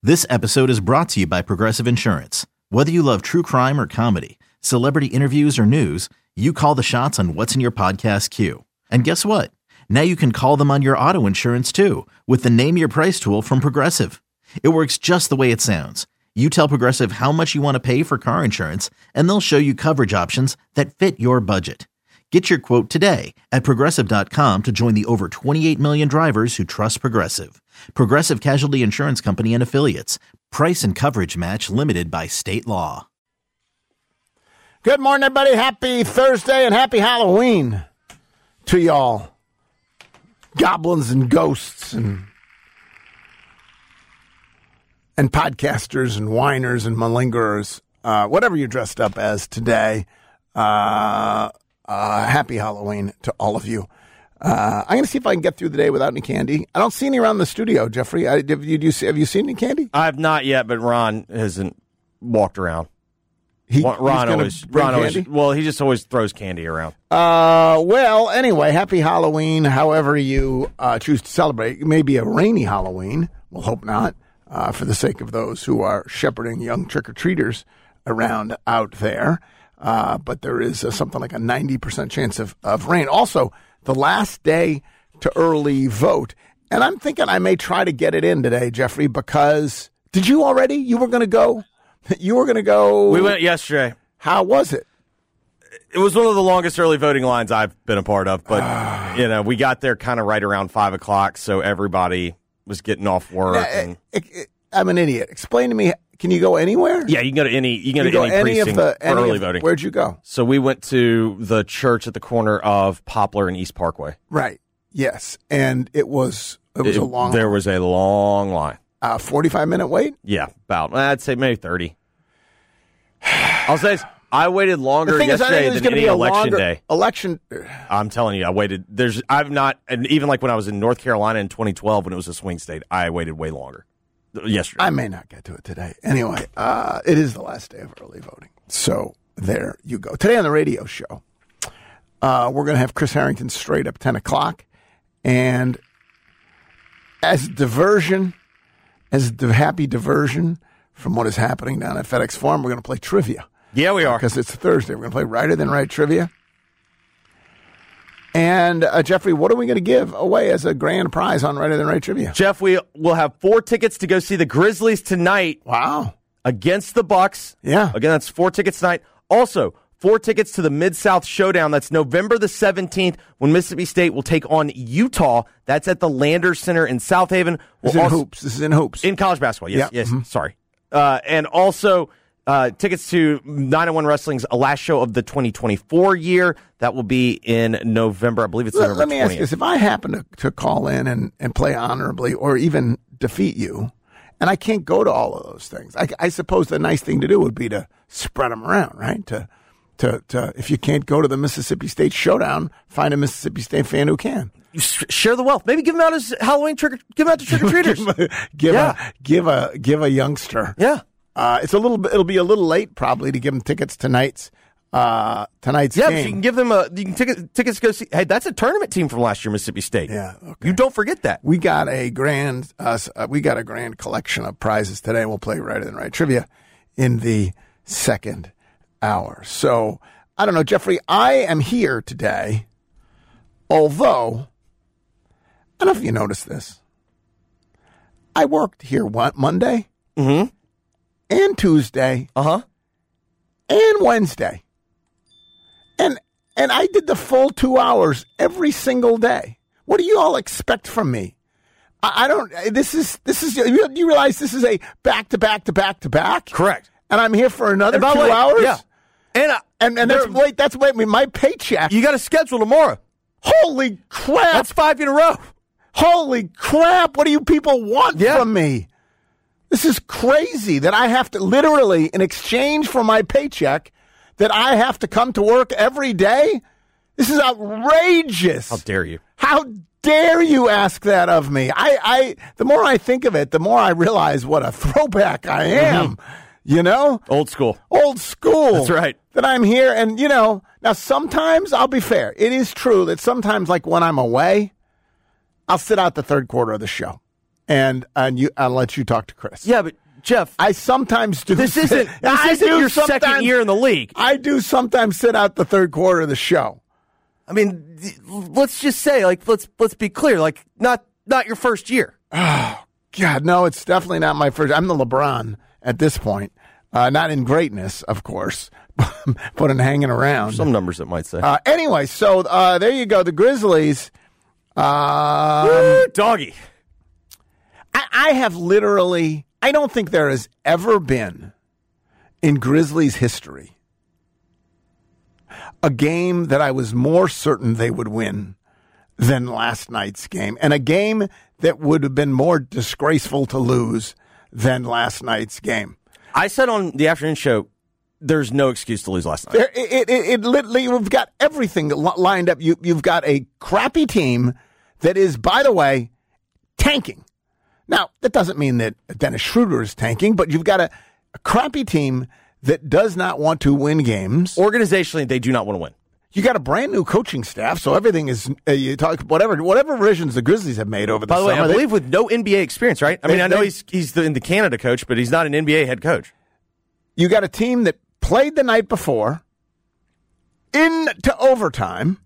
This episode is brought to you by Progressive Insurance. Whether you love true crime or comedy, celebrity interviews or news, you call the shots on what's in your podcast queue. And guess what? Now you can call them on your auto insurance too with the Name Your Price tool from Progressive. It works just the way it sounds. You tell Progressive how much you want to pay for car insurance, and they'll show you coverage options that fit your budget. Get your quote today at Progressive.com to join the over 28 million drivers who trust Progressive. Progressive Casualty Insurance Company and Affiliates. Price and coverage match limited by state law. Good morning, everybody. Happy Thursday and happy Halloween to y'all. Goblins and ghosts and podcasters and whiners and malingerers. Whatever you're dressed up as today. Happy Halloween to all of you. I'm going to see if I can get through the day without any candy. I don't see any around the studio, Jeffrey. Have you seen any candy? I have not yet, but Ron hasn't walked around. Ron always, well, he just always throws candy around. Well, anyway, happy Halloween, however you choose to celebrate. It may be a rainy Halloween. We'll hope not, for the sake of those who are shepherding young trick-or-treaters around out there. But there is something like a 90% chance of rain. Also, the last day to early vote. And I'm thinking I may try to get it in today, Jeffrey, because did you already? You were going to go? You were going to go? We went yesterday. How was it? It was one of the longest early voting lines I've been a part of. But, we got there kind of right around 5 o'clock, so everybody was getting off work. I'm an idiot. Explain to me. Can you go anywhere? Yeah, you can go to any. You can go to any precinct for early voting. Where'd you go? So we went to the church at the corner of Poplar and East Parkway. Right. Yes, and it was a long. There was a long line. 45-minute wait. Yeah, about. I'd say maybe 30. I'll say I waited longer yesterday than any election day. I'm telling you, I waited. I've not, and even like when I was in North Carolina in 2012 when it was a swing state, I waited way longer. Yesterday. I may not get to it today. Anyway, it is the last day of early voting. So there you go. Today on the radio show, we're going to have Chris Harrington straight up 10 o'clock. And as happy diversion from what is happening down at FedEx Forum, we're going to play trivia. Yeah, we are. Because it's Thursday. We're going to play Righter Than Right trivia. And, Jeffrey, what are we going to give away as a grand prize on Righter Than Right trivia? Jeff, we will have 4 tickets to go see the Grizzlies tonight. Wow. Against the Bucks. Yeah. Again, that's 4 tickets tonight. Also, 4 tickets to the Mid-South Showdown. That's November the 17th when Mississippi State will take on Utah. That's at the Landers Center in South Haven. This is in hoops. In college basketball, yes. Yep. Yes, sorry. And also... tickets to 901 Wrestling's last show of the 2024 year. That will be in November. I believe it's November 20th. Let me ask you this. If I happen to call in and play honorably or even defeat you, and I can't go to all of those things, I suppose the nice thing to do would be to spread them around, right? To if you can't go to the Mississippi State Showdown, find a Mississippi State fan who can. Share the wealth. Maybe give them out as Halloween give them out to trick-or-treaters. give a youngster. Yeah. It'll be a little late probably to give them tickets tonight's game. But you can give them tickets to go see. Hey, that's a tournament team from last year, Mississippi State. Yeah, okay. You don't forget that. We got a grand collection of prizes today. We'll play Righter Than Right trivia in the second hour. So I don't know, Jeffrey. I am here today, although I don't know if you noticed this. I worked here Monday. Mm-hmm. And Tuesday, and Wednesday, and I did the full 2 hours every single day. What do you all expect from me? I don't. This is. Do you realize this is a back to back to back to back? Correct. And I'm here for another 2 hours. Yeah. And that's my paycheck. You got a schedule tomorrow. Holy crap! That's 5 in a row. Holy crap! What do you people want from me? This is crazy that I have to literally, in exchange for my paycheck, that I have to come to work every day? This is outrageous. How dare you? How dare you ask that of me? The more I think of it, the more I realize what a throwback I am. Mm-hmm. You know? Old school. Old school. That's right. That I'm here. And, now sometimes, I'll be fair. It is true that sometimes, like when I'm away, I'll sit out the third quarter of the show. and I'll let you talk to Chris. Yeah, but Jeff, I sometimes do. This isn't your second year in the league. I do sometimes sit out the third quarter of the show. I mean, let's just say, let's be clear, not your first year. Oh God, no, it's definitely not my first. I'm the LeBron at this point, not in greatness, of course, but in hanging around. Some numbers that might say. Anyway, so there you go. The Grizzlies. Doggy. I have literally. I don't think there has ever been in Grizzlies history a game that I was more certain they would win than last night's game, and a game that would have been more disgraceful to lose than last night's game. I said on the afternoon show, there's no excuse to lose last night. It literally, you've got everything lined up. You've got a crappy team that is, by the way, tanking. Now, that doesn't mean that Dennis Schroeder is tanking, but you've got a crappy team that does not want to win games. Organizationally, they do not want to win. You got a brand new coaching staff, so everything is you talk whatever revisions the Grizzlies have made over the summer. By the way, I believe with no NBA experience, right? I mean, I know he's the Canada coach, but he's not an NBA head coach. You got a team that played the night before into overtime,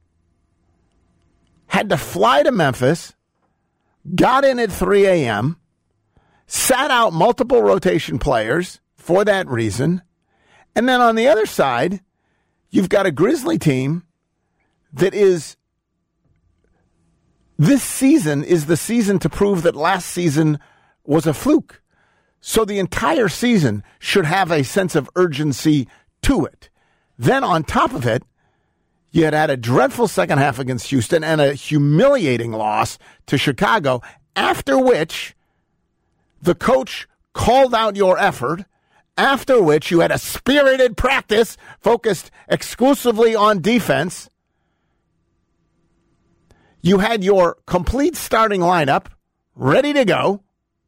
had to fly to Memphis, got in at 3 a.m., sat out multiple rotation players for that reason, and then on the other side, you've got a Grizzly team that is, this season is the season to prove that last season was a fluke. So the entire season should have a sense of urgency to it. Then on top of it, you had a dreadful second half against Houston and a humiliating loss to Chicago, after which the coach called out your effort, after which you had a spirited practice focused exclusively on defense. You had your complete starting lineup ready to go,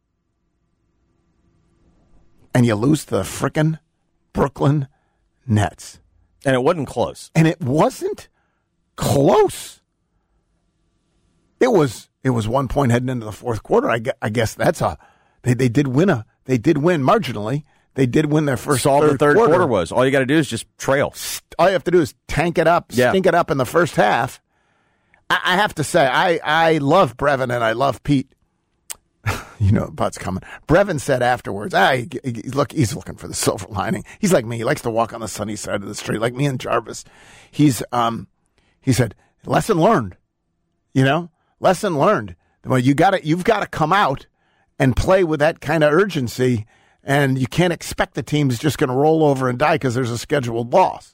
and you lose to the frickin' Brooklyn Nets. And it wasn't close. And it wasn't close. It was 1 point heading into the fourth quarter. I guess that's they did win marginally. They did win their first. All the third quarter was. All you got to do is just trail. All you have to do is tank it up, stink it up in the first half. I have to say, I love Brevin and I love Pete. You know, But's coming. Brevin said afterwards, he's looking for the silver lining. He's like me. He likes to walk on the sunny side of the street, like me and Jarvis. He said, lesson learned. You know, lesson learned. Well, you've got to come out and play with that kind of urgency, and you can't expect the team's just going to roll over and die because there's a scheduled loss.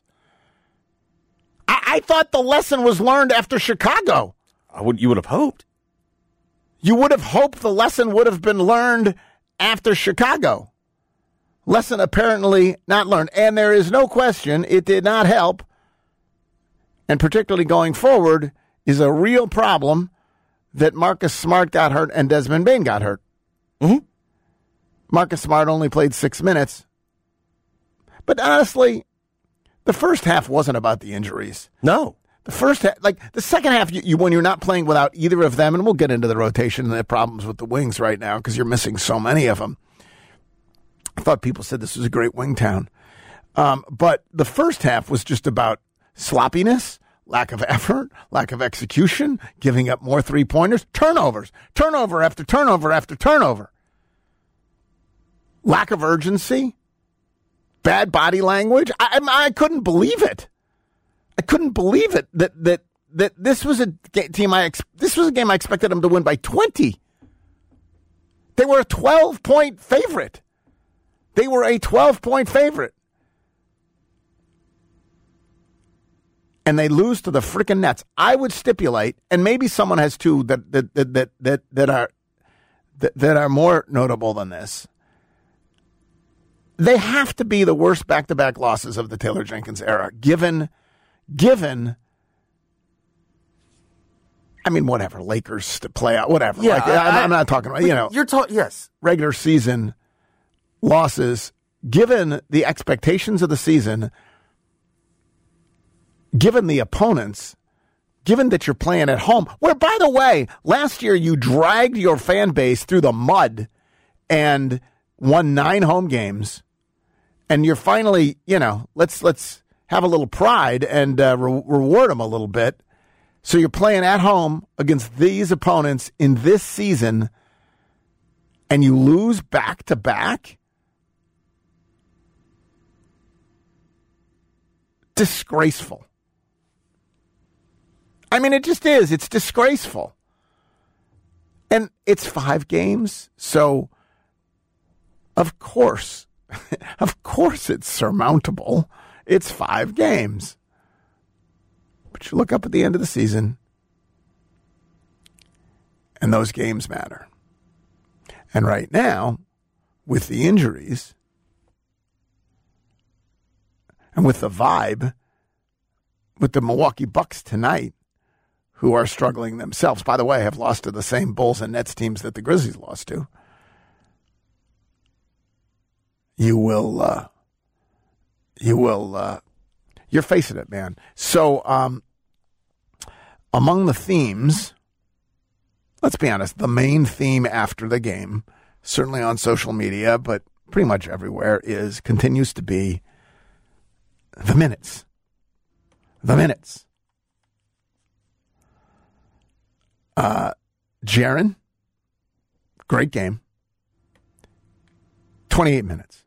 I thought the lesson was learned after Chicago. You would have hoped. You would have hoped the lesson would have been learned after Chicago. Lesson apparently not learned. And there is no question it did not help. And particularly going forward is a real problem that Marcus Smart got hurt and Desmond Bane got hurt. Mm-hmm. Marcus Smart only played 6 minutes. But honestly, the first half wasn't about the injuries. No. The first half, the second half, when you're not playing without either of them, and we'll get into the rotation and the problems with the wings right now because you're missing so many of them. I thought people said this was a great wing town. But the first half was just about sloppiness, lack of effort, lack of execution, giving up more three-pointers, turnover after turnover after turnover. Lack of urgency, bad body language. I couldn't believe it. I couldn't believe it that this was a team. This was a game I expected them to win by 20. They were a 12-point favorite. And they lose to the freaking Nets. I would stipulate, and maybe someone has too that are more notable than this. They have to be the worst back-to-back losses of the Taylor Jenkins era, given, I mean, whatever, Lakers to play out, whatever. Yeah, I'm not talking about, yes, regular season losses, given the expectations of the season, given the opponents, given that you're playing at home, where, by the way, last year you dragged your fan base through the mud and won 9 home games, and you're finally, let's have a little pride and reward them a little bit. So you're playing at home against these opponents in this season, and you lose back-to-back? Disgraceful. I mean, it just is. It's disgraceful. And it's 5 games, so of course it's surmountable. It's 5 games. But you look up at the end of the season, and those games matter. And right now, with the injuries and with the vibe, with the Milwaukee Bucks tonight, who are struggling themselves, by the way, have lost to the same Bulls and Nets teams that the Grizzlies lost to, you're facing it, man. So, among the themes, let's be honest, the main theme after the game, certainly on social media, but pretty much everywhere, continues to be the minutes. The minutes. Jaren, great game. 28 minutes.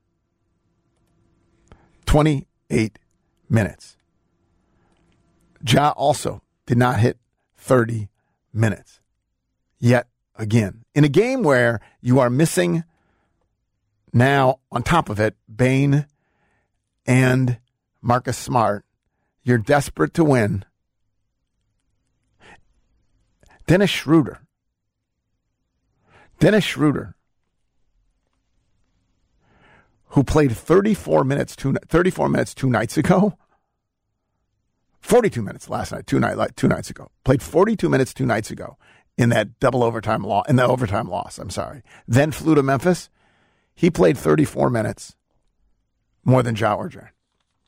28 minutes. Ja also did not hit 30 minutes. Yet again, in a game where you are missing now, on top of it, Bane and Marcus Smart, you're desperate to win. Dennis Schroeder, who played 34 minutes 2 nights ago, 42 minutes last night, two nights ago, played 42 minutes 2 nights ago in that overtime loss. I'm sorry. Then flew to Memphis. He played 34 minutes more than Ja or Jaren.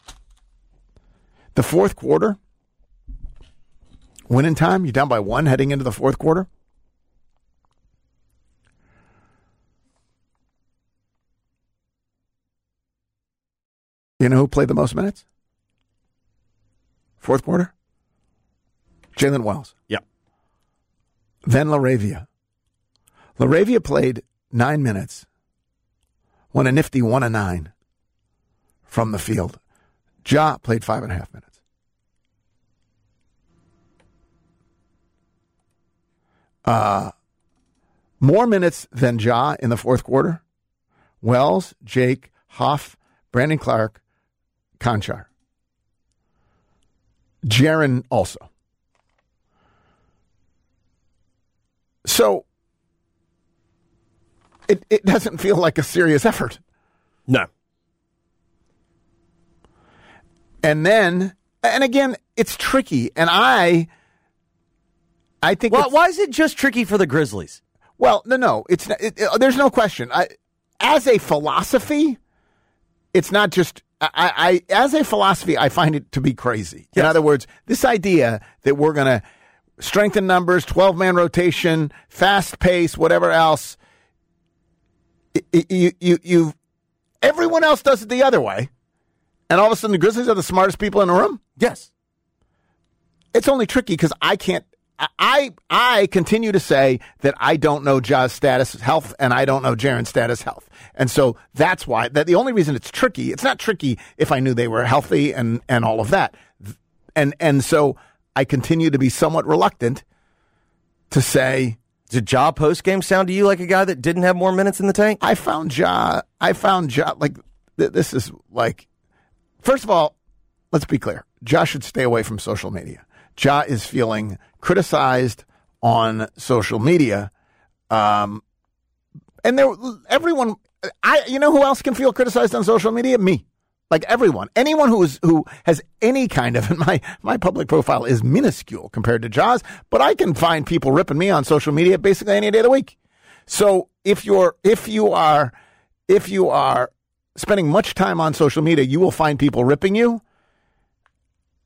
The fourth quarter, winning time, you're down by 1 heading into the fourth quarter. You know who played the most minutes? Fourth quarter? Jalen Wells. Yep. Then LaRavia. LaRavia played 9 minutes, won a nifty 1 of 9 from the field. Ja played 5.5 minutes. More minutes than Ja in the fourth quarter. Wells, Jake, Huff, Brandon Clark, Konchar. Jaren also. So it doesn't feel like a serious effort. No. And again, it's tricky. And I think. Well, why is it just tricky for the Grizzlies? Well, no. It's not, there's no question. As a philosophy, it's not just. As a philosophy, I find it to be crazy. Yes. In other words, this idea that we're going to strengthen numbers, 12-man rotation, fast pace, whatever else. Everyone else does it the other way, and all of a sudden the Grizzlies are the smartest people in the room. Yes, it's only tricky because I can't. I continue to say that I don't know Ja's status health and I don't know Jaren's status health. And so that's why the only reason it's tricky, it's not tricky if I knew they were healthy and all of that. And so I continue to be somewhat reluctant to say. Did Ja post-game sound to you like a guy that didn't have more minutes in the tank? I found Ja like this is like, first of all, let's be clear. Ja should stay away from social media. Ja is feeling criticized on social media. And everyone, you know who else can feel criticized on social media? Me. Like everyone. Anyone who has any kind of, and my public profile is minuscule compared to Ja's, but I can find people ripping me on social media basically any day of the week. So if you are spending much time on social media, you will find people ripping you.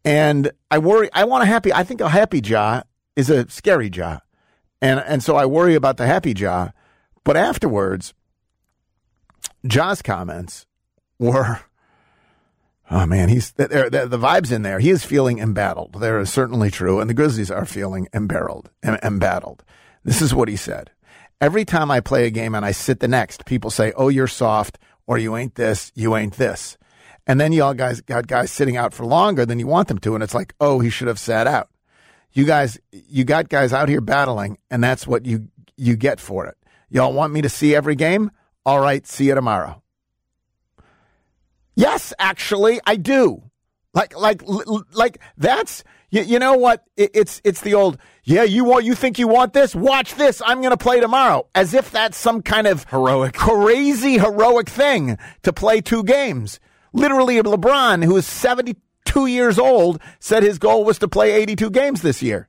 And I worry. I think a happy Ja is a scary Ja. And so I worry about the happy Ja. But afterwards, Ja's comments were, oh man, the vibe's in there. He is feeling embattled. That is certainly true. And the Grizzlies are feeling embattled. This is what he said. Every time I play a game and I sit the next, people say, oh, you're soft, or you ain't this, you ain't this. And then you all guys got guys sitting out for longer than you want them to. And it's like, oh, he should have sat out. You got guys out here battling, and that's what you get for it. Y'all want me to see every game? All right, see you tomorrow. Yes, actually, I do. Like that's, you know what? It's the old, yeah, you think you want this? Watch this. I'm going to play tomorrow. As if that's some kind of crazy heroic thing to play 2 games. Literally, LeBron, who is 72 years old, said his goal was to play 82 games this year.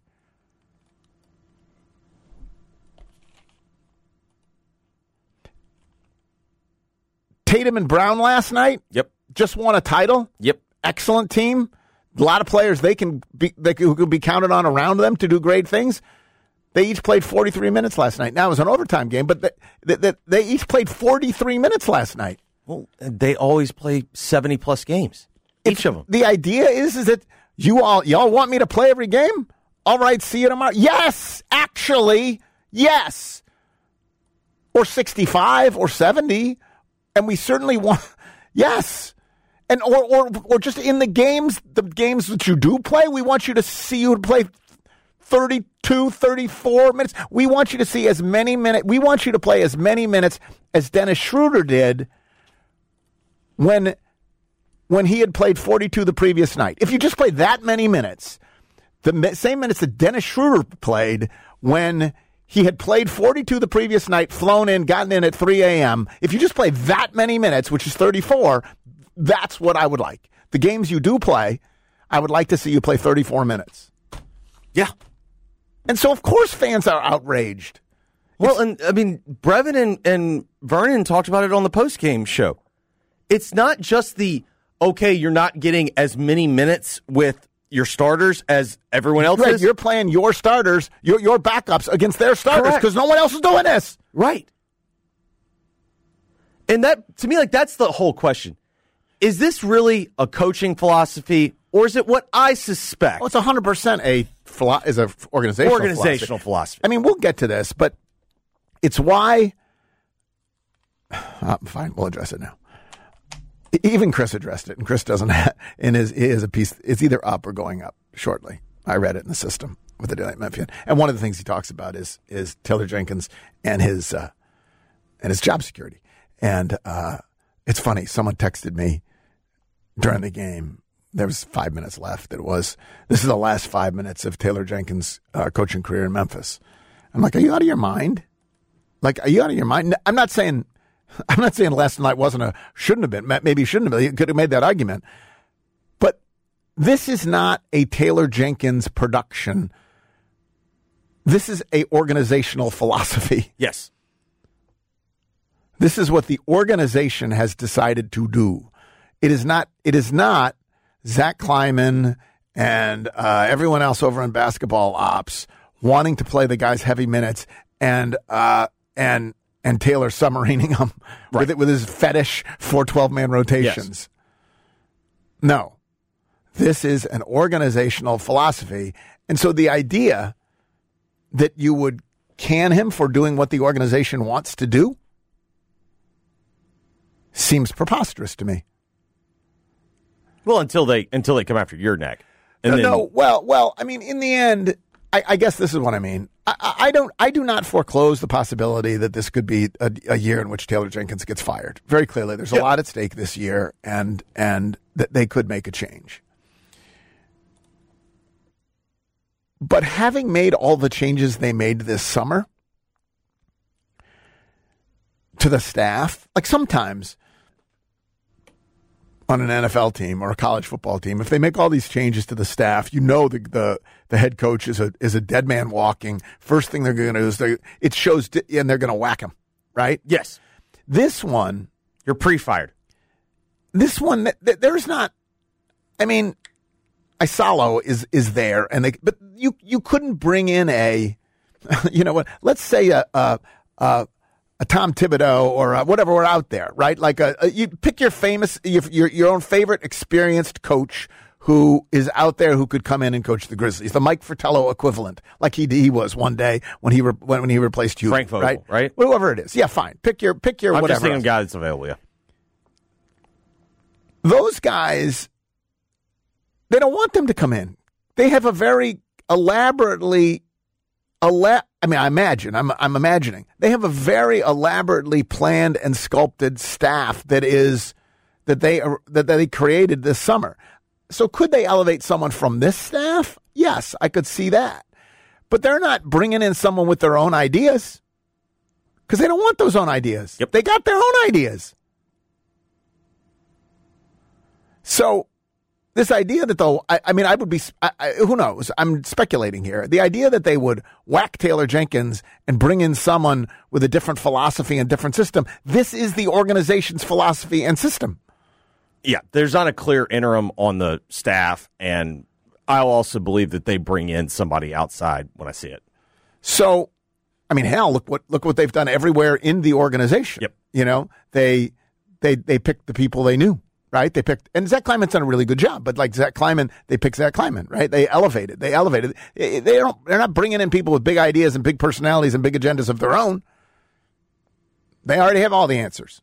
Tatum and Brown last night. Yep. Just won a title. Yep. Excellent team. A lot of players who can be counted on around them to do great things. They each played 43 minutes last night. Now it was an overtime game, but they each played 43 minutes last night. Well, they always play 70-plus games, each of them. The idea is that y'all want me to play every game? All right, see you tomorrow. Yes, actually, yes. Or 65 or 70. And we certainly want, yes. And or just in the games that you do play, we want you to see you play 32, 34 minutes. We want you to see as many minutes. We want you to play as many minutes as Dennis Schroeder did when he had played 42 the previous night. If you just play that many minutes, the same minutes that Dennis Schroeder played when he had played 42 the previous night, flown in, gotten in at 3 a.m. If you just play that many minutes, which is 34, that's what I would like. The games you do play, I would like to see you play 34 minutes. Yeah. And so, of course, fans are outraged. Well, and I mean, Brevin and Vernon talked about it on the postgame show. It's not just okay, you're not getting as many minutes with your starters as everyone else is. You're playing your starters, your backups against their starters because no one else is doing this. Right. And that, to me, that's the whole question. Is this really a coaching philosophy, or is it what I suspect? Well, it's 100% is an organizational philosophy. I mean, we'll get to this, but it's why. Fine, we'll address it now. Even Chris addressed it, and Chris doesn't have, in his a piece, it's either up or going up shortly. I read it in the system with the Daily Memphian. And one of the things he talks about is Taylor Jenkins and his job security. And it's funny, someone texted me during the game. There was 5 minutes left. This is the last 5 minutes of Taylor Jenkins' coaching career in Memphis. I'm like, are you out of your mind? Are you out of your mind? I'm not saying last night shouldn't have been. Maybe he shouldn't have been. He could have made that argument. But this is not a Taylor Jenkins production. This is a organizational philosophy. Yes. This is what the organization has decided to do. It is not Zach Kleiman and everyone else over in basketball ops wanting to play the guys heavy minutes and Taylor submarining them with his fetish for 12-man rotations. Yes. No. This is an organizational philosophy. And so the idea that you would can him for doing what the organization wants to do seems preposterous to me. Well, until they come after your neck. Well, I mean, in the end, I guess this is what I mean. I do not foreclose the possibility that this could be a year in which Taylor Jenkins gets fired. Very clearly, there's a lot at stake this year, and that they could make a change. But having made all the changes they made this summer to the staff, like sometimes on an NFL team or a college football team, if they make all these changes to the staff, the head coach is a dead man walking. First thing they're going to do is and they're going to whack him, right? Yes. This one, you're pre-fired. This one, there's not. I mean, Isalo is there, but you couldn't bring in a, you know what? Let's say a Tom Thibodeau or whatever were out there, right? Like you pick your famous, your own favorite experienced coach who is out there who could come in and coach the Grizzlies, the Mike Fratello equivalent, like he was one day when he replaced you, Frank Vogel, right? Whoever it is, yeah, fine. Pick your I'm whatever. I'm just thinking of a guy that's available. Yeah, those guys, they don't want them to come in. They have a very elaborately, I imagine. I'm imagining they have a very elaborately planned and sculpted staff that they created this summer. So could they elevate someone from this staff? Yes, I could see that. But they're not bringing in someone with their own ideas because they don't want those own ideas. Yep. They got their own ideas. So this idea that I would be, who knows? I'm speculating here. The idea that they would whack Taylor Jenkins and bring in someone with a different philosophy and different system. This is the organization's philosophy and system. Yeah, there's not a clear interim on the staff, and I'll also believe that they bring in somebody outside when I see it. So, I mean, hell, look what they've done everywhere in the organization. Yep. You know, they picked the people they knew, right? They picked, and Zach Kleiman's done a really good job. But like Zach Kleiman, they picked Zach Kleiman, right? They elevated. They're not bringing in people with big ideas and big personalities and big agendas of their own. They already have all the answers.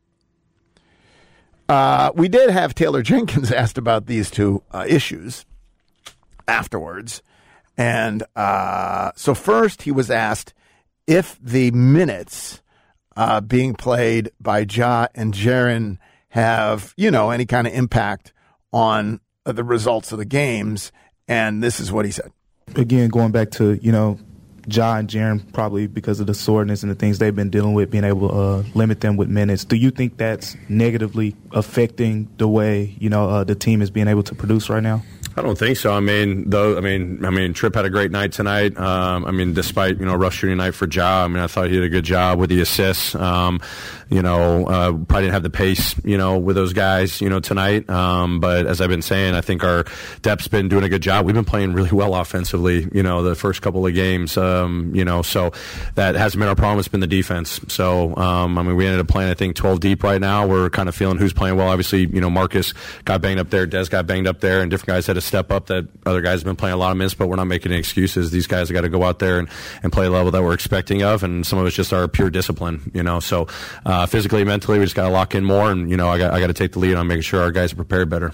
We did have Taylor Jenkins asked about these two issues afterwards. And so first he was asked if the minutes being played by Ja and Jaren have, any kind of impact on the results of the games. And this is what he said. Again, going back to, Ja and Jaren, probably because of the soreness and the things they've been dealing with, being able to limit them with minutes. Do you think that's negatively affecting the way, the team is being able to produce right now? I don't think so. I mean, Tripp had a great night tonight. Despite, rough shooting night for Ja, I thought he did a good job with the assists. Probably didn't have the pace, with those guys, tonight. But as I've been saying, I think our depth's been doing a good job. We've been playing really well offensively, the first couple of games, so that hasn't been our problem. It's been the defense. So, we ended up playing, I think, 12 deep right now. We're kind of feeling who's playing well. Obviously, Marcus got banged up there. Des got banged up there, and different guys had to step up. That other guys have been playing a lot of minutes, but we're not making any excuses. These guys have got to go out there and play a level that we're expecting of, and some of it's just our pure discipline, So physically, mentally, we just got to lock in more, and I got to take the lead on making sure our guys are prepared better.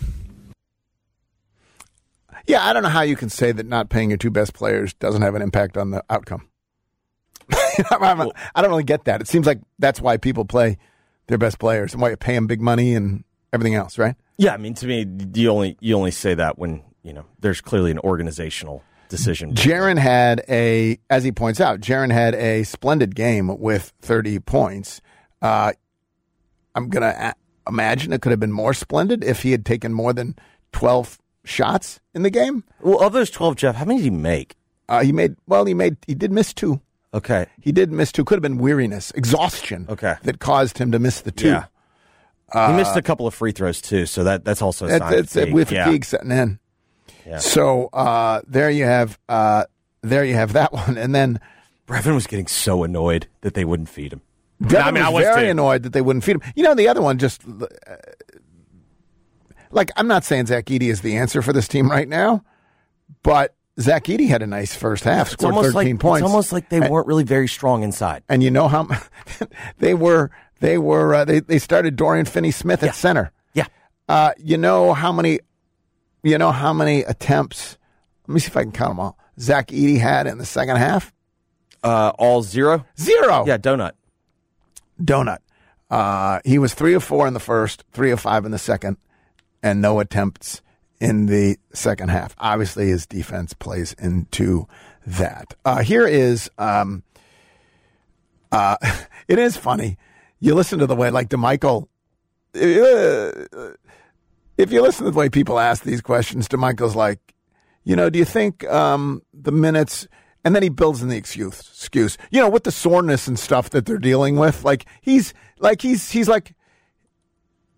Yeah, I don't know how you can say that not paying your two best players doesn't have an impact on the outcome. I don't really get that. It seems like that's why people play their best players and why you pay them big money and everything else, right? Yeah, to me, you only say that when there's clearly an organizational decision. Jaren had as he points out, Jaren had a splendid game with 30 points. I'm gonna imagine it could have been more splendid if he had taken more than 12 shots in the game. Well, of those 12, Jeff, how many did he make? He did miss 2. Okay. He did miss 2. Could have been weariness, exhaustion. Okay. That caused him to miss the 2. Yeah. He missed a couple of free throws too, so that's also a sign of fatigue. With fatigue setting in. Yeah. So there you have that one, and then Brevin was getting so annoyed that they wouldn't feed him. Brevin was very annoyed that they wouldn't feed him. The other one just I'm not saying Zach Edey is the answer for this team right now, but Zach Edey had a nice first half, scored 13 points. It's almost like they weren't really very strong inside. And you know how they started Dorian Finney-Smith at center. Yeah. You know how many attempts, let me see if I can count them all, Zach Edey had in the second half? All 0? 0. Yeah, donut. He was 3 of 4 in the first, 3 of 5 in the second, and no attempts in the second half. Obviously, his defense plays into that. Here is, it is funny. You listen to the way, like DeMichael, if you listen to the way people ask these questions, DeMichael's like, do you think the minutes, and then he builds in the excuse, with the soreness and stuff that they're dealing with. He's like,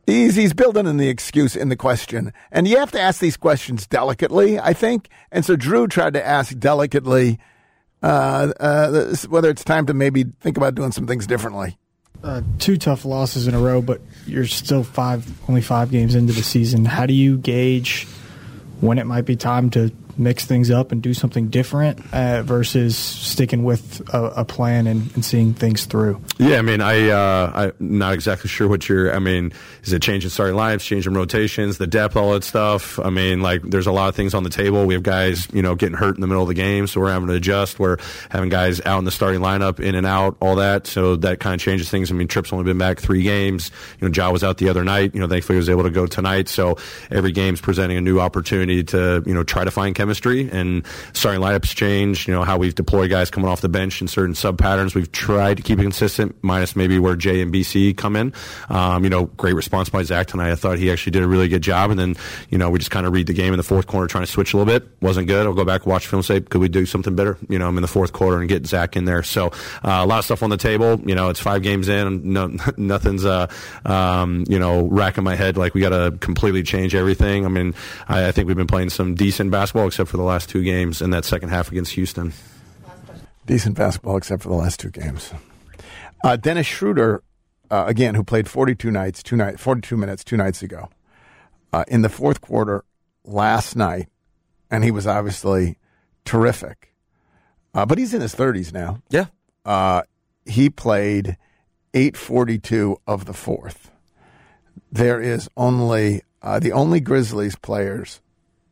He's building in the excuse in the question. And you have to ask these questions delicately, I think. And so Drew tried to ask delicately whether it's time to maybe think about doing some things differently. 2 tough losses in a row, but you're still only 5 games into the season. How do you gauge when it might be time to mix things up and do something different versus sticking with a plan and seeing things through? Yeah, I mean, I'm not exactly sure what is it changing starting lineups, changing rotations, the depth, all that stuff? I mean, like, there's a lot of things on the table. We have guys, getting hurt in the middle of the game, so we're having to adjust. We're having guys out in the starting lineup, in and out, all that, so that kind of changes things. I mean, Tripp's only been back 3 games. Ja was out the other night. Thankfully he was able to go tonight, so every game's presenting a new opportunity to, try to find chemistry, and starting lineups change, how we've deployed guys coming off the bench in certain sub-patterns. We've tried to keep it consistent, minus maybe where Jay and BC come in. Great response by Zach tonight. I thought he actually did a really good job, and then, we just kind of read the game in the fourth quarter, trying to switch a little bit. Wasn't good. I'll go back, watch film, say, could we do something better, in the fourth quarter and get Zach in there. So a lot of stuff on the table. It's 5 games in. Nothing's, racking my head like we got to completely change everything. I mean, I think we've been playing some decent basketball except for the last 2 games in that second half against Houston. Decent basketball except for the last 2 games. Dennis Schroeder, again, who played 42 minutes 2 nights ago, in the fourth quarter last night, and he was obviously terrific. But he's in his 30s now. Yeah. He played 8:42 of the fourth. There is only the only Grizzlies players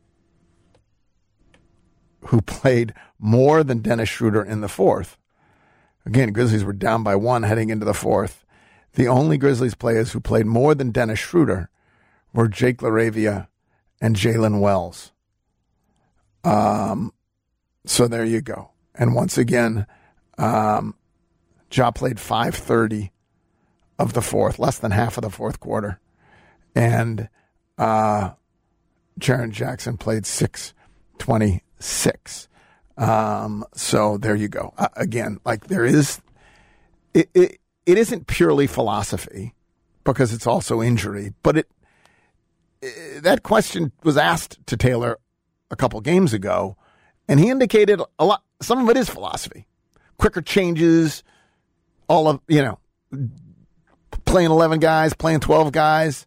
who played more than Dennis Schroeder in the fourth. Again, Grizzlies were down by 1 heading into the fourth. The only Grizzlies players who played more than Dennis Schroeder were Jake LaRavia and Jalen Wells. So there you go. And once again, Ja played 5:30 of the fourth, less than half of the fourth quarter. And Jaren Jackson played 6:26. So there you go. Again, like there is, it isn't purely philosophy because it's also injury, but that question was asked to Taylor a couple games ago, and he indicated a lot. Some of it is philosophy, quicker changes, all of, playing 11 guys, playing 12 guys.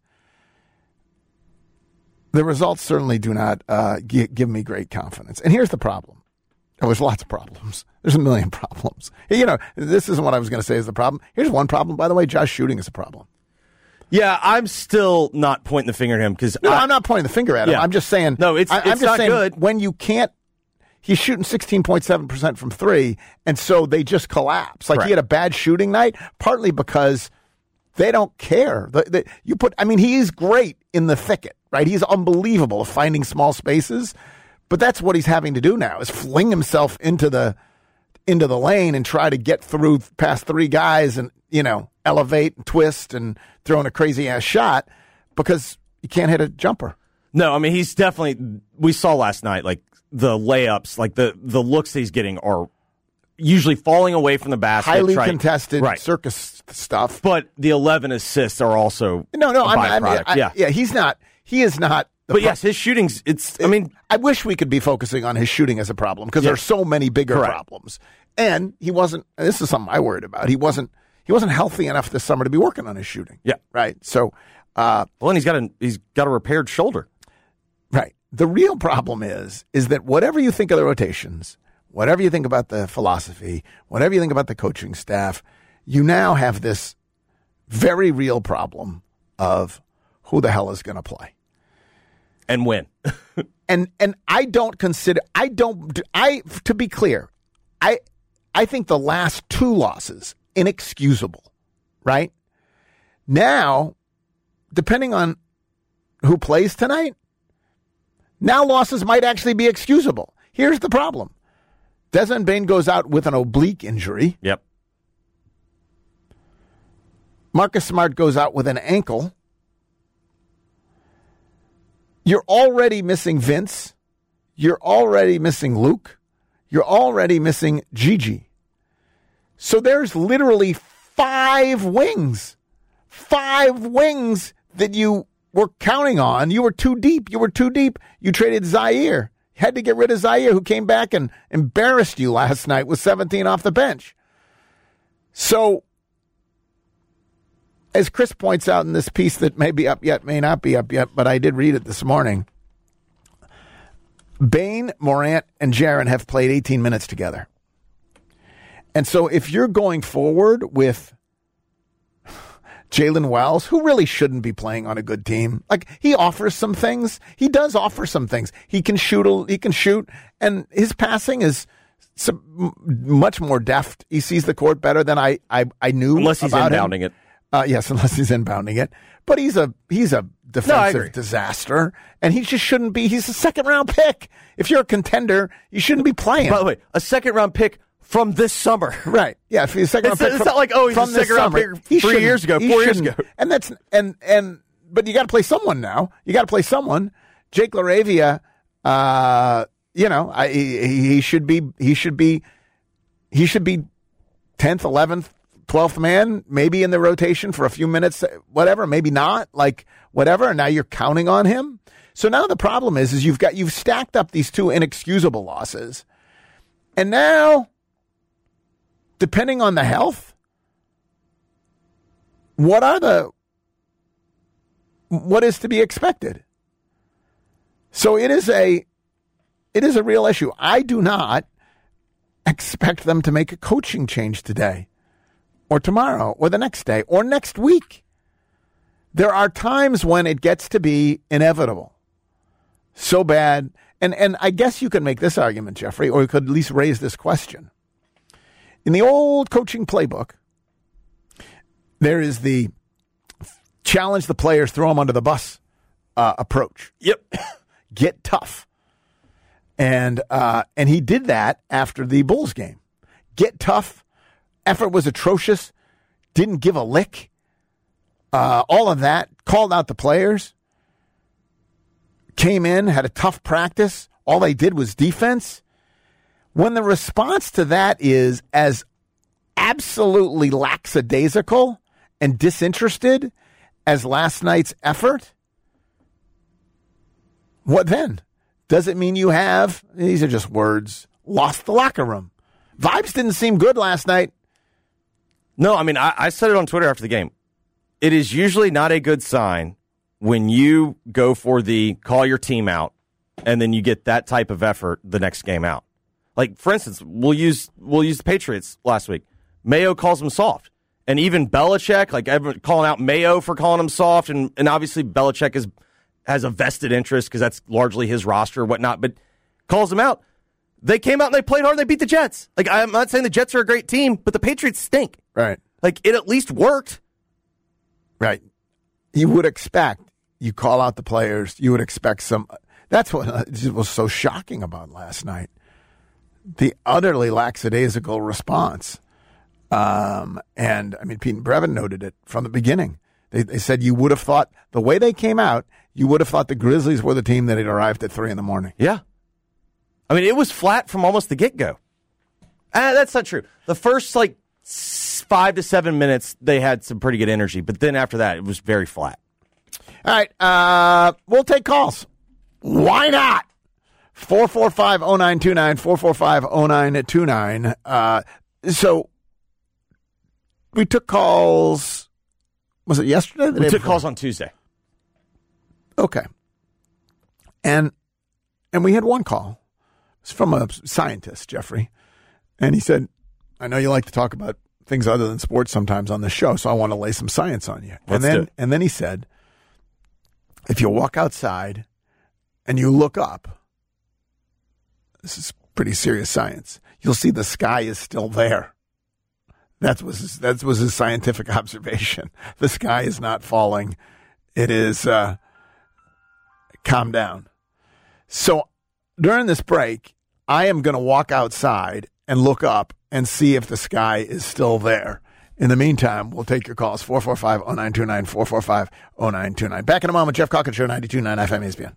The results certainly do not give me great confidence. And here's the problem. There's lots of problems. There's a million problems. This isn't what I was going to say is the problem. Here's one problem, by the way. Josh shooting is a problem. Yeah, I'm still not pointing the finger at him because I'm not pointing the finger at him. I'm just saying. No, I'm just not saying, good. When you can't, he's shooting 16.7% from 3, and so they just collapse. Like, Correct. He had a bad shooting night, partly because they don't care. He's great in the thicket, right? He's unbelievable at finding small spaces, but that's what he's having to do now is fling himself into the lane and try to get through past 3 guys and, elevate and twist and throw in a crazy-ass shot because you can't hit a jumper. No, I mean, he's definitely – we saw last night, like, the layups, like the looks he's getting are usually falling away from the basket. Highly contested circus stuff. But the 11 assists are also a byproduct. He is not. Yes, his shooting's, I wish we could be focusing on his shooting as a problem because there are so many bigger problems. And he wasn't, this is something I worried about. He wasn't healthy enough this summer to be working on his shooting. Yeah. Right. So, and he's got a repaired shoulder. Right. The real problem is that whatever you think of the rotations, whatever you think about the philosophy, whatever you think about the coaching staff, you now have this very real problem of who the hell is going to play. And when. and I don't consider, to be clear, I think the last 2 losses, inexcusable, right? Now, depending on who plays tonight, now losses might actually be excusable. Here's the problem. Desmond Bane goes out with an oblique injury. Yep. Marcus Smart goes out with an ankle. You're already missing Vince. You're already missing Luke. You're already missing Gigi. So there's literally 5 wings. 5 wings that you were counting on. You were too deep. You traded Zaire. You had to get rid of Zaire, who came back and embarrassed you last night with 17 off the bench. So, as Chris points out in this piece that may be up yet, may not be up yet, but I did read it this morning, Bane, Morant, and Jaren have played 18 minutes together. And so if you're going forward with Jalen Wells, who really shouldn't be playing on a good team, like he offers some things. He does offer some things. He can shoot, and his passing is much more deft. He sees the court better than I knew. Unless he's inbounding it. Yes, unless he's inbounding it. But he's a defensive disaster, and he just shouldn't be. He's a second-round pick. If you're a contender, you shouldn't be playing. By the way, a second-round pick from this summer. Right. Yeah, if he's a second-round pick. It's not like, he's a second-round pick 4 years ago. But you got to play someone now. You got to play someone. Jake LaRavia, he should be 10th, 11th, 12th man, maybe in the rotation for a few minutes, whatever, maybe not, like whatever. And now you're counting on him. So now the problem is you've stacked up these two inexcusable losses. And now, depending on the health, what is to be expected? So it is a real issue. I do not expect them to make a coaching change today or tomorrow or the next day or next week. There are times when it gets to be inevitable. So bad. And I guess you could make this argument, Jeffrey, or you could at least raise this question. In the old coaching playbook, there is the challenge the players, throw them under the bus approach. Yep. Get tough. And he did that after the Bulls game. Get tough. Effort was atrocious. Didn't give a lick. All of that. Called out the players. Came in, had a tough practice. All they did was defense. When the response to that is as absolutely lackadaisical and disinterested as last night's effort, what then? Does it mean you have, these are just words, lost the locker room? Vibes didn't seem good last night. No, I mean, I said it on Twitter after the game. It is usually not a good sign when you go for the call your team out and then you get that type of effort the next game out. Like, for instance, we'll use the Patriots last week. Mayo calls them soft. And even Belichick, like everyone calling out Mayo for calling him soft, and obviously Belichick has a vested interest because that's largely his roster or whatnot, but calls them out. They came out and they played hard and they beat the Jets. Like, I'm not saying the Jets are a great team, but the Patriots stink. Right. Like, it at least worked. Right. You would expect, you call out the players, you would expect some. That's what was so shocking about last night. The utterly lackadaisical response. And, I mean, Pete and Brevin noted it from the beginning. They said you would have thought, the way they came out, you would have thought the Grizzlies were the team that had arrived at 3 a.m. Yeah. I mean, it was flat from almost the get-go. That's not true. The first, 5 to 7 minutes, they had some pretty good energy. But then after that, it was very flat. All right. We'll take calls. Why not? 445-0929, 445-0929. So we took calls, was it yesterday? We took calls on Tuesday. Okay. And we had one call. It's from a scientist, Jeffrey. And he said, I know you like to talk about things other than sports sometimes on the show, so I want to lay some science on you. And then he said, if you walk outside and you look up, this is pretty serious science, you'll see the sky is still there. That was his scientific observation. The sky is not falling. It is calm down. So during this break, I am going to walk outside and look up and see if the sky is still there. In the meantime, we'll take your calls, 445-0929, 445-0929. Back in a moment, Jeff Calkins Show, 92.9 FM ESPN.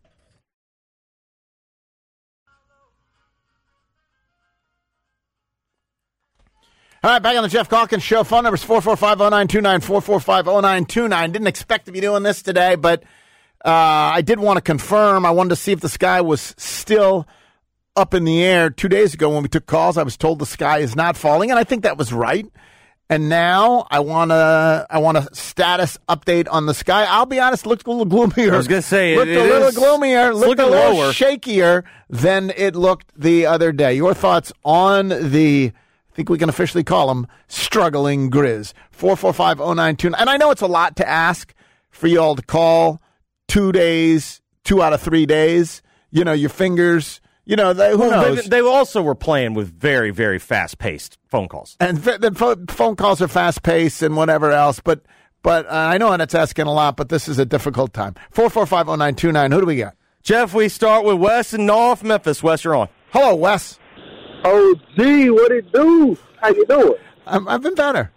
All right, back on the Jeff Calkins Show. Phone number is 445-0929, 445-0929. Didn't expect to be doing this today, but I did want to confirm. I wanted to see if the sky was still up in the air. 2 days ago when we took calls, I was told the sky is not falling, and I think that was right. And now I want a status update on the sky. I'll be honest, looked a little gloomier. I was going to say, looked a little gloomier, looked a little shakier than it looked the other day. Your thoughts on the, I think we can officially call them, struggling Grizz. 445-0929. And I know it's a lot to ask for you all to call 2 days, 2 out of 3 days. Your fingers... who knows? They also were playing with very, very fast-paced phone calls. And the phone calls are fast-paced and whatever else. But I know that's asking a lot, but this is a difficult time. 445-0929. Who do we got? Jeff, we start with Wes in North Memphis. Wes, you're on. Hello, Wes. Oh, gee, what it do? How you doing? I've been better.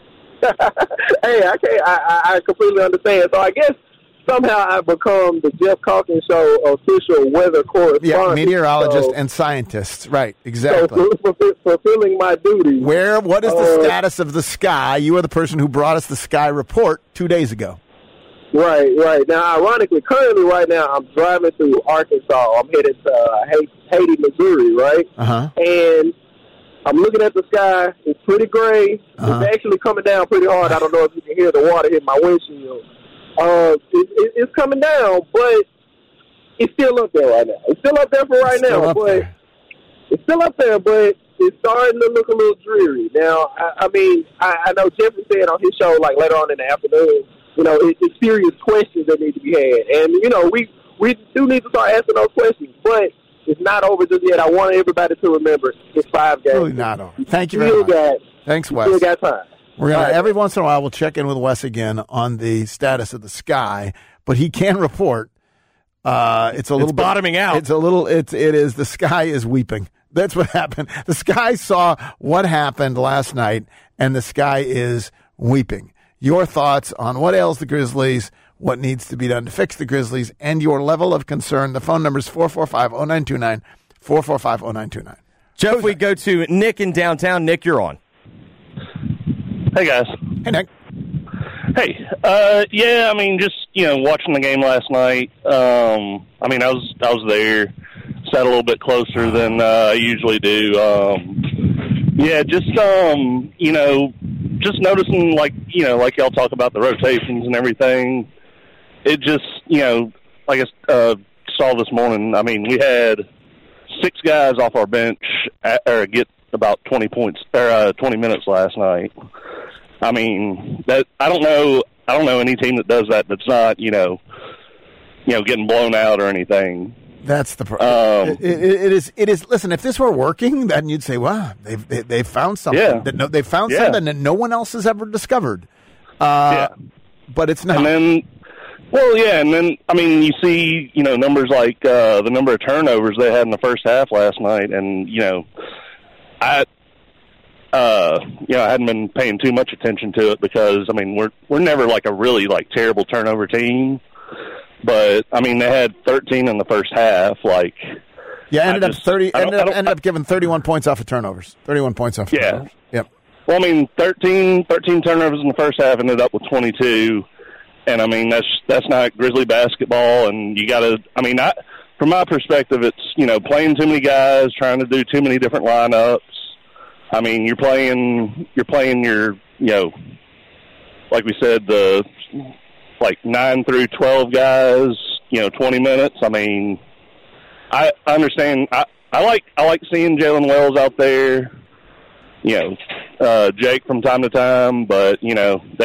Hey, I completely understand. So I guess somehow I've become the Jeff Calkins Show official weather correspondent. Yeah, meteorologist and scientist. Right, exactly. So fulfilling my duty. What is the status of the sky? You are the person who brought us the sky report 2 days ago. Right. Now, ironically, currently right now, I'm driving through Arkansas. I'm headed to Haiti, Missouri, right? Uh-huh. And I'm looking at the sky. It's pretty gray. Uh-huh. It's actually coming down pretty hard. I don't know if you can hear the water hit my windshield. It's coming down, but it's still up there right now. It's still up there for right now, but it's still up there, but it's starting to look a little dreary. Now, I know Jeffrey said on his show, like later on in the afternoon, it's serious questions that need to be had. And, we do need to start asking those questions, but it's not over just yet. I want everybody to remember it's 5 games. Really not over. Thank you very much. Thanks, Wes. Still got time. We're gonna every once in a while we'll check in with Wes again on the status of the sky, but he can report it's bottoming out. The sky is weeping. That's what happened. The sky saw what happened last night, and the sky is weeping. Your thoughts on what ails the Grizzlies, what needs to be done to fix the Grizzlies, and your level of concern. The phone number is 445-0929, 445-0929. Jeff, we go to Nick in downtown. Nick, you're on. Hey, guys. Hey, Nick. Hey. Just, watching the game last night. I was there, sat a little bit closer than I usually do. Just noticing, like y'all talk about the rotations and everything. It just, like I saw this morning, we had 6 guys off our bench get about 20 points, 20 minutes last night. I don't know any team that does that that's not, getting blown out or anything. That's the problem. It is. Listen, if this were working, then you'd say, "Wow, they've found something." Yeah. They found something that no one else has ever discovered. But it's not. And then, you see, numbers like the number of turnovers they had in the first half last night, and I hadn't been paying too much attention to it because we're never like a really like terrible turnover team. But they had 13 in the first half. Ended up giving 31 points off of turnovers. 31 points off of turnovers. Yep. Well, 13 turnovers in the first half, ended up with 22, and that's not Grizzly basketball. And you got to, from my perspective, it's playing too many guys, trying to do too many different lineups. You're playing your like we said, the 9 through 12 guys, 20 minutes. I understand. I like seeing Jalen Wells out there, Jake from time to time, but we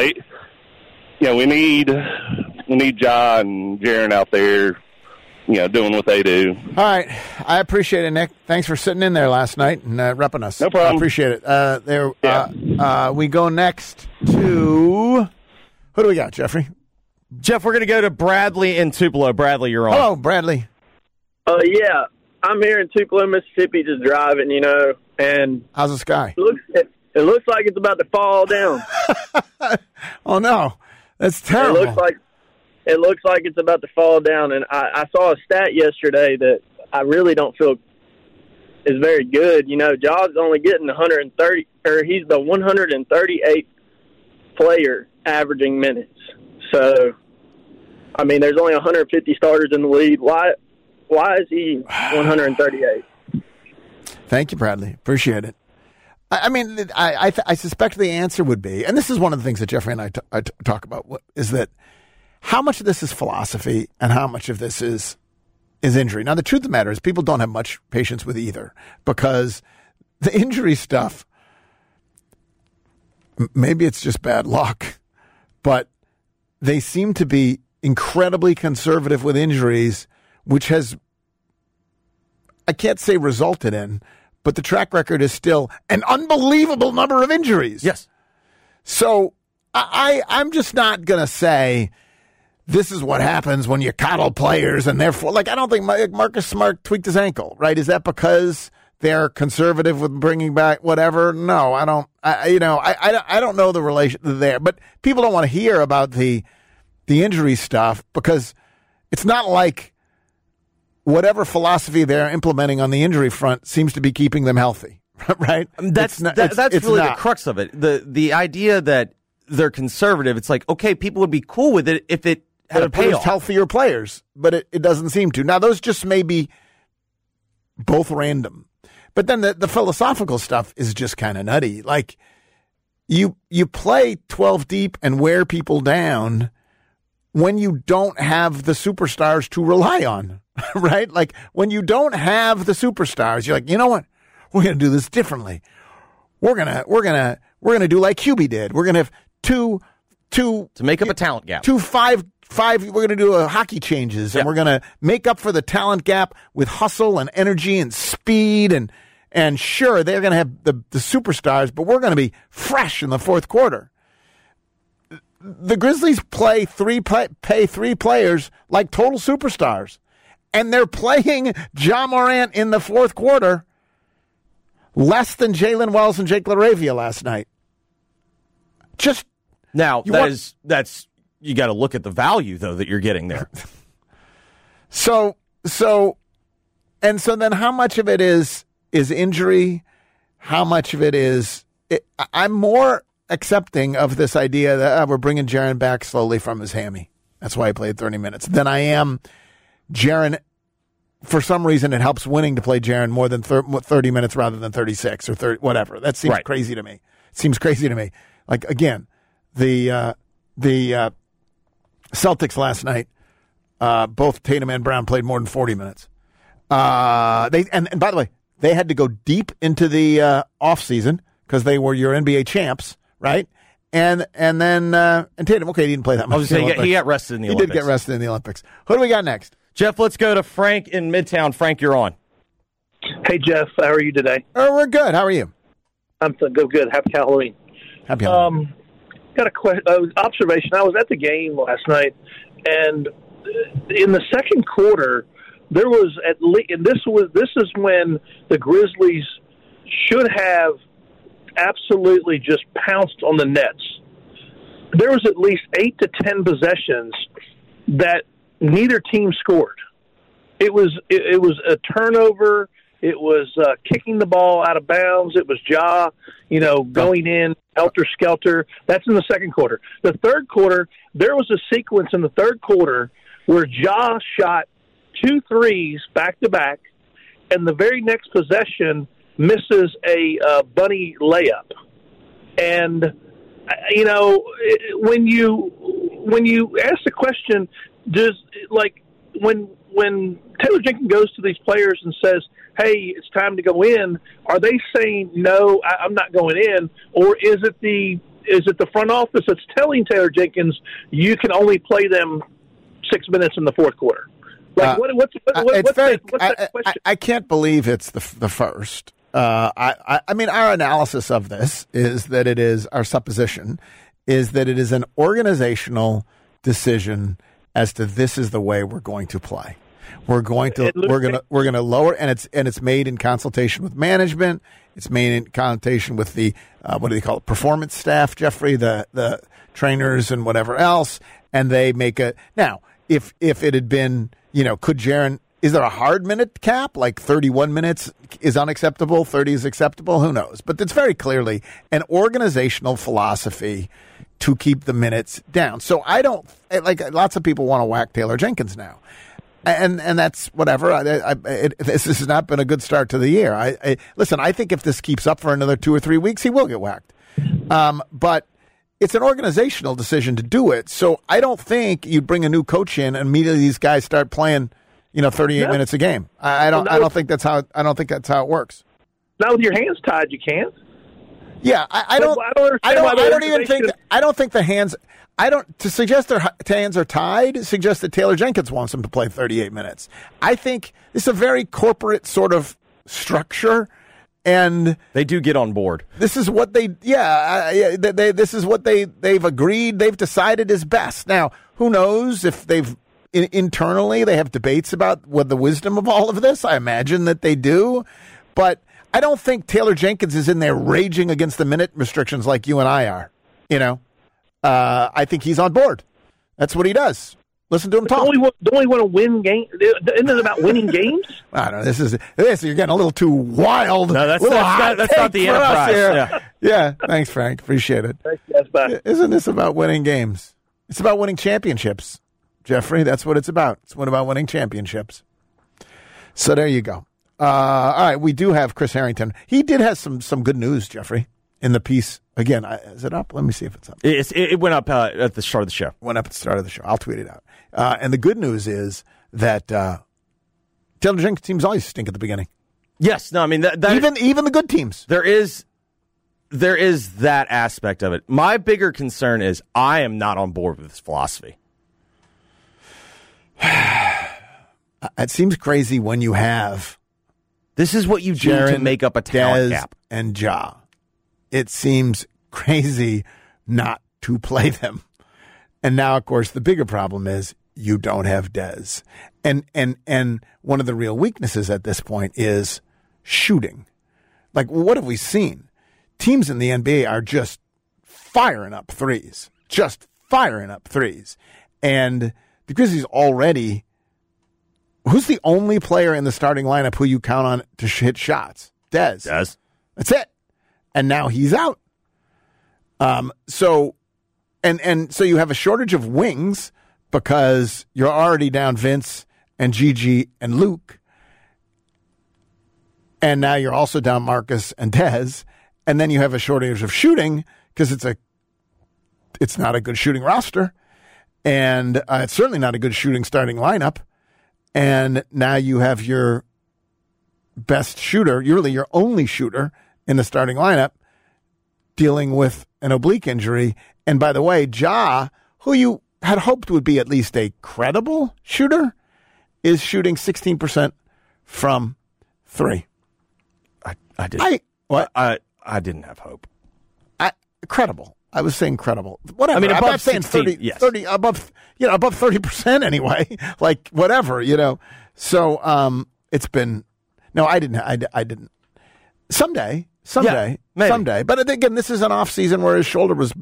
need Ja and Jaren out there, doing what they do. All right. I appreciate it, Nick. Thanks for sitting in there last night and repping us. No problem. I appreciate it. We go next to, who do we got, Jeffrey? Jeff, we're going to go to Bradley in Tupelo. Bradley, you're on. Hello, Bradley. Yeah. I'm here in Tupelo, Mississippi, just driving, and... How's the sky? It looks like it's about to fall down. Oh, no. That's terrible. It looks like it's about to fall down, and I saw a stat yesterday that I really don't feel is very good. You know, Jaw's only getting 130, or he's the 138th player averaging minutes. So, I mean, there's only 150 starters in the league. Why is he 138? Thank you, Bradley. Appreciate it. I mean, I suspect the answer would be, and this is one of the things that Jeffrey and I talk about, is that how much of this is philosophy and how much of this is injury. Now, the truth of the matter is people don't have much patience with either, because the injury stuff, maybe it's just bad luck, but they seem to be incredibly conservative with injuries, which has, I can't say resulted in, but the track record is still an unbelievable number of injuries. Yes. So I'm just not going to say this is what happens when you coddle players and therefore, like, I don't think Marcus Smart tweaked his ankle, right? Is that because they're conservative with bringing back whatever? No, I don't. I don't know the relation there, but people don't want to hear about the injury stuff because it's not like whatever philosophy they're implementing on the injury front seems to be keeping them healthy, right? That's really the crux of it. The idea that they're conservative, it's like, okay, people would be cool with it if it had a payoff. Healthier players, but it doesn't seem to. Now, those just may be both random. But then the philosophical stuff is just kind of nutty. Like, you play 12 deep and wear people down when you don't have the superstars to rely on, right? Like, when you don't have the superstars, you're like, you know what? We're going to do this differently. We're going to do like QB did. We're going to have two to make up a talent gap. 5 we're going to do hockey changes, and we're going to make up for the talent gap with hustle and energy and speed, and sure, they're going to have the superstars, but we're going to be fresh in the fourth quarter. The Grizzlies pay three players like total superstars, and they're playing Ja Morant in the fourth quarter less than Jalen Wells and Jake LaRavia last night. Just now, that's you got to look at the value though that you're getting there. So then how much of it is injury? How much of it is? I'm more accepting of this idea that we're bringing Jaren back slowly from his hammy. That's why he played 30 minutes. Than I am Jaren. For some reason, it helps winning to play Jaren more than 30 minutes rather than 36 or 30, whatever. That seems crazy to me. It seems crazy to me. Like, again, the Celtics last night, both Tatum and Brown played more than 40 minutes. And by the way, they had to go deep into the offseason because they were your NBA champs, right? And then Tatum, okay, he didn't play that much. I was saying he got rested in the Olympics. He did get rested in the Olympics. Who do we got next? Jeff, let's go to Frank in Midtown. Frank, you're on. Hey, Jeff. How are you today? We're good. How are you? I'm good. Happy Halloween. Happy Halloween. Got a observation. I was at the game last night, and in the second quarter, there was at least, and this is when the Grizzlies should have absolutely just pounced on the Nets. There was at least 8 to 10 possessions that neither team scored. It was a turnover. It was kicking the ball out of bounds. It was Ja, going in helter-skelter. That's in the second quarter. The third quarter, there was a sequence in the third quarter where Ja shot 2 threes back-to-back, and the very next possession misses a bunny layup. And, when you ask the question, when Taylor Jenkins goes to these players and says, hey, it's time to go in, are they saying, no, I'm not going in? Or is it the front office that's telling Taylor Jenkins you can only play them 6 minutes in the fourth quarter? What's that question? I can't believe it's the first. I mean, our analysis of this is that it is, our supposition is that it is an organizational decision as to this is the way we're going to play. We're going to lower, and it's made in consultation with management. It's made in consultation with the what do they call it, performance staff, Jeffrey, the trainers and whatever else. And they make now if it had been, could Jaren, Is there a hard minute cap? Like 31 minutes is unacceptable, 30 is acceptable? Who knows? But it's very clearly an organizational philosophy to keep the minutes down. So I don't, like, lots of people want to whack Taylor Jenkins now. And that's whatever. This has not been a good start to the year. Listen, I think if this keeps up for another 2 or 3 weeks, he will get whacked. But it's an organizational decision to do it. So I don't think you'd bring a new coach in and immediately these guys start playing, 38 minutes a game. I don't think that's how it works. Not with your hands tied, you can't. Yeah, I don't think the hands. To suggest their hands are tied suggests that Taylor Jenkins wants them to play 38 minutes. I think it's a very corporate sort of structure, and they do get on board. This is what they've agreed, they've decided is best. Now, who knows if internally they have debates about what the wisdom of all of this? I imagine that they do, but I don't think Taylor Jenkins is in there raging against the minute restrictions like you and I are. I think he's on board. That's what he does. Listen to him talk. Don't we want to win games? Isn't it about winning games? I don't know. This. You're getting a little too wild. No, that's not the Enterprise. Yeah. Thanks, Frank. Appreciate it. Thanks, bye. Isn't this about winning games? It's about winning championships, Jeffrey. That's what it's about. It's about winning championships. So there you go. All right, we do have Chris Harrington. He did have some good news, Jeffrey, in the piece. Again, is it up? Let me see if it's up. It went up at the start of the show. Went up at the start of the show. I'll tweet it out. And the good news is that Taylor Jenkins teams always stink at the beginning. Yes, no, I mean that even the good teams. There is that aspect of it. My bigger concern is I am not on board with this philosophy. It seems crazy when you have. This is what you do to make up a talent gap. And Ja. It seems crazy not to play them. And now, of course, the bigger problem is you don't have Dez. And one of the real weaknesses at this point is shooting. Like, what have we seen? Teams in the NBA are just firing up threes. And the Grizzlies already... Who's the only player in the starting lineup who you count on to hit shots? Dez. That's it. And now he's out. So you have a shortage of wings because you're already down Vince and Gigi and Luke. And now you're also down Marcus and Dez. And then you have a shortage of shooting because it's not a good shooting roster. And it's certainly not a good shooting starting lineup. And now you have your best shooter, really your only shooter in the starting lineup, dealing with an oblique injury. And by the way, Ja, who you had hoped would be at least a credible shooter, is shooting 16% from three. I didn't. I didn't have hope. Credible. I was saying credible. Whatever. I mean, above I'm not saying 16, yes. 30 above 30% anyway. Like whatever, So it's been no. I didn't. Someday. But again, this is an off season where his shoulder was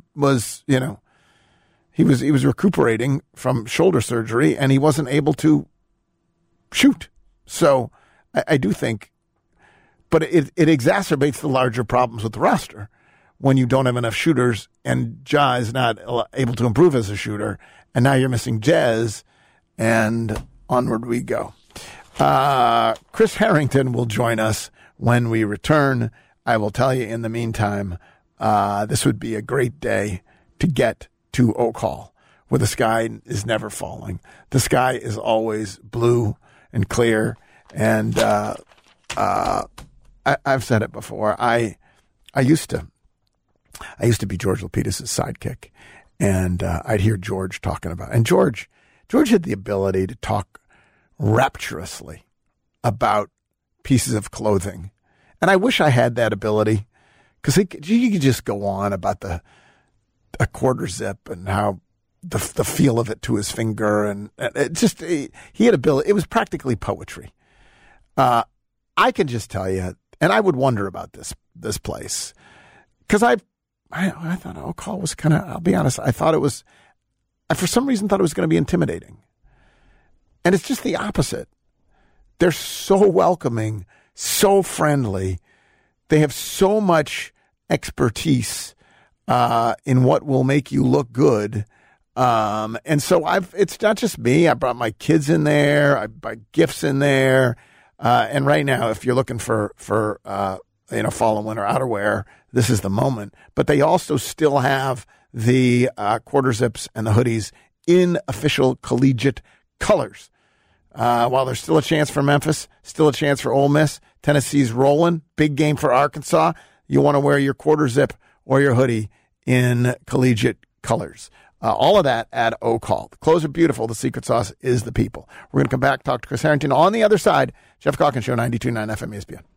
he was recuperating from shoulder surgery and he wasn't able to shoot. So I do think, but it exacerbates the larger problems with the roster. When you don't have enough shooters and Ja is not able to improve as a shooter, and now you're missing Jez, and onward we go. Chris Harrington will join us when we return. I will tell you in the meantime, this would be a great day to get to Oak Hall, where the sky is never falling. The sky is always blue and clear, and I've said it before. I used to be George Lapidus' sidekick, and I'd hear George talking about it. And George had the ability to talk rapturously about pieces of clothing. And I wish I had that ability, because he could just go on about a quarter zip and how the feel of it to his finger. And he had ability. It was practically poetry. I can just tell you, and I would wonder about this place, because I thought Oak Hall was kind of, I'll be honest, I for some reason thought it was going to be intimidating. And it's just the opposite. They're so welcoming, so friendly. They have so much expertise in what will make you look good. And so it's not just me. I brought my kids in there. I buy gifts in there. And right now, if you're looking for fall and winter outerwear, this is the moment. But they also still have the quarter zips and the hoodies in official collegiate colors. While there's still a chance for Memphis, still a chance for Ole Miss, Tennessee's rolling. Big game for Arkansas. You want to wear your quarter zip or your hoodie in collegiate colors. All of that at O-Call. The clothes are beautiful. The secret sauce is the people. We're going to come back, talk to Chris Harrington. On the other side, Jeff Calkins Show, 92.9 FM ESPN.